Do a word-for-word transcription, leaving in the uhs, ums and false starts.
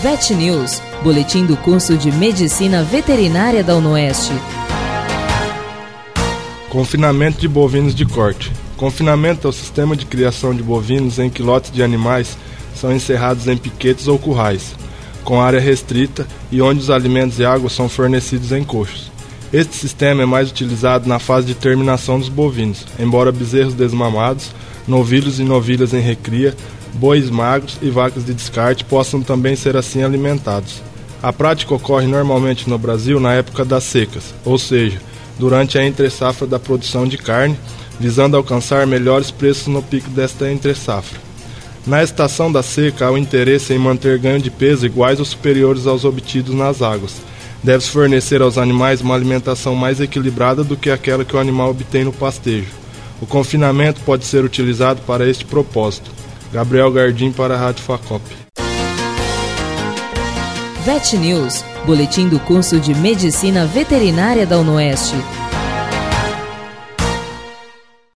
Vet News, boletim do curso de Medicina Veterinária da UnoOeste. Confinamento de bovinos de corte. Confinamento é o sistema de criação de bovinos em que lotes de animais são encerrados em piquetes ou currais, com área restrita e onde os alimentos e água são fornecidos em coxos. Este sistema é mais utilizado na fase de terminação dos bovinos, embora bezerros desmamados, novilhos e novilhas em recria, bois magros e vacas de descarte possam também ser assim alimentados. A prática ocorre normalmente no Brasil na época das secas, ou seja, durante a entre-safra da produção de carne, visando alcançar melhores preços no pico desta entre-safra. Na estação da seca, há o interesse em manter ganho de peso iguais ou superiores aos obtidos nas águas. Deve-se fornecer aos animais uma alimentação mais equilibrada do que aquela que o animal obtém no pastejo. O confinamento pode ser utilizado para este propósito. Gabriel Gardim para a Rádio Facop. Vet News, boletim do curso de Medicina Veterinária da UnoOeste.